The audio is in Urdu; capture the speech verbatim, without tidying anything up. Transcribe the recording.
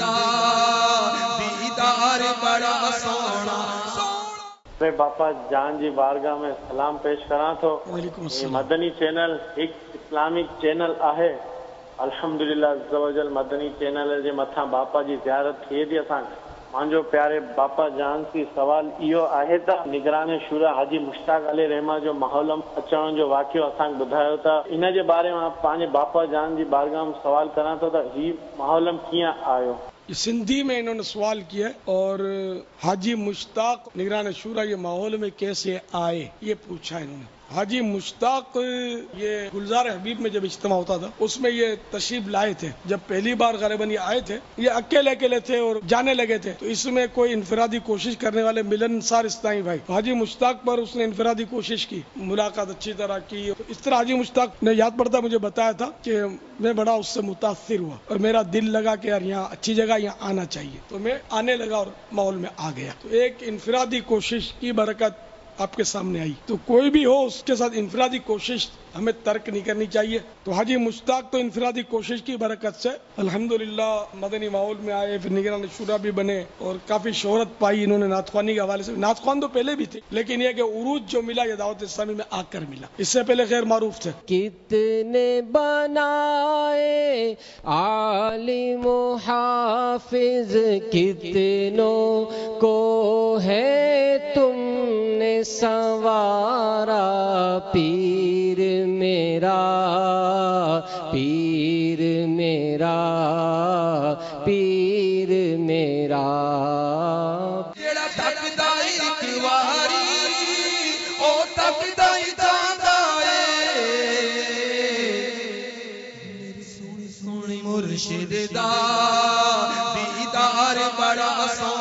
دا دیدار بڑا سونا میں باپا جان جی بارگاہ میں سلام پیش کراں تو مدنی چینل ایک اسلامک چینل ہے الحمدللہ عز و جل مدنی چینل جے متھاں باپا جی زیارت تھے دی اساں مانجو پیارے باپا جان سی سوال ایو ہے تا نگران شورا حاجی مشتاق علی رحمہ جو ماحول اچن جو واقعو اساں بدھایا تا ان جے بارے میں پانچ باپا جان جی بارگاہ میں سوال کراں تو ہی ماحول کیاں آیو سندھی میں انہوں نے سوال کیا اور حاجی مشتاق نگران شورا یہ ماحول میں کیسے آئے یہ پوچھا انہوں نے. حاجی مشتاق یہ گلزار حبیب میں جب اجتماع ہوتا تھا اس میں یہ تشریف لائے تھے. جب پہلی بار غالباً یہ آئے تھے یہ اکیلے اکیلے تھے اور جانے لگے تھے تو اس میں کوئی انفرادی کوشش کرنے والے ملنسار اسلامی بھائی حاجی مشتاق پر اس نے انفرادی کوشش کی, ملاقات اچھی طرح کی. اس طرح حاجی مشتاق نے یاد پڑتا مجھے بتایا تھا کہ میں بڑا اس سے متاثر ہوا اور میرا دل لگا کہ یار یہاں اچھی جگہ یہاں آنا چاہیے تو میں آنے لگا اور ماحول میں آ گیا. تو ایک انفرادی کوشش کی برکت آپ کے سامنے آئی. تو کوئی بھی ہو اس کے ساتھ انفرادی کوشش ہمیں ترک نہیں کرنی چاہیے. تو حاجی مشتاق تو انفرادی کوشش کی برکت سے الحمدللہ مدنی ماحول میں آئے, پھر نگران شورا بھی بنے اور کافی شہرت پائی انہوں نے نعت خوانی کے حوالے سے. نعت خوان تو پہلے بھی تھے لیکن یہ کہ عروج جو ملا یہ دعوت اسلامی میں آ کر ملا, اس سے پہلے غیر معروف تھے. کتنے بنائے عالم و حافظ کتنوں کو ہے تم نے سنوارا, پیر میرا پیر میرا پیر میرا جیڑا تکدا ایک واری او تکدا ہی جاندا اے میری سونی سونی مرشد دا دیدار بڑا سونا